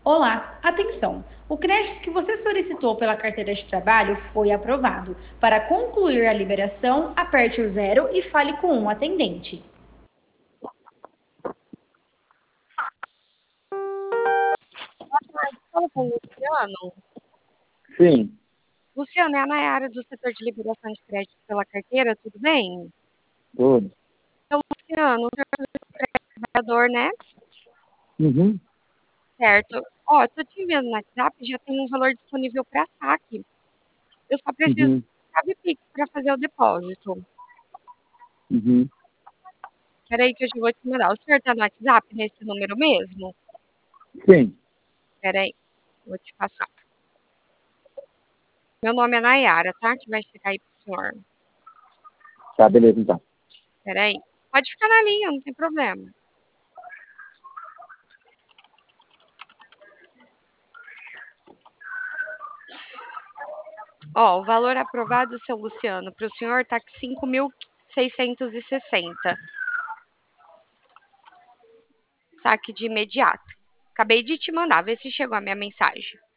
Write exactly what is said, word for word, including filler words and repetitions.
Olá, atenção! O crédito que você solicitou pela carteira de trabalho foi aprovado. Para concluir a liberação, aperte o zero e fale com um atendente. Fala com o Luciano. Sim, Luciano, é a Nayara do setor de liberação de crédito pela carteira, tudo bem? tudo. Então, Luciano, o senhor é trabalhador, né? Uhum, Certo. Ó, tô te enviando no WhatsApp, já tem um valor disponível para saque. Eu só preciso uhum, da chave Pix para fazer o depósito. uhum. Espera aí que eu já vou te mandar. O senhor tá no WhatsApp nesse número mesmo? Sim, Espera aí, vou te passar. Meu nome é Nayara, tá? Que vai chegar aí pro senhor. tá, beleza então. Espera aí. Pode ficar na linha, não tem problema. Ó, o valor aprovado, seu Luciano, para o senhor tá cinco mil seiscentos e sessenta. Saque de imediato. Acabei de te mandar, vê se chegou a minha mensagem.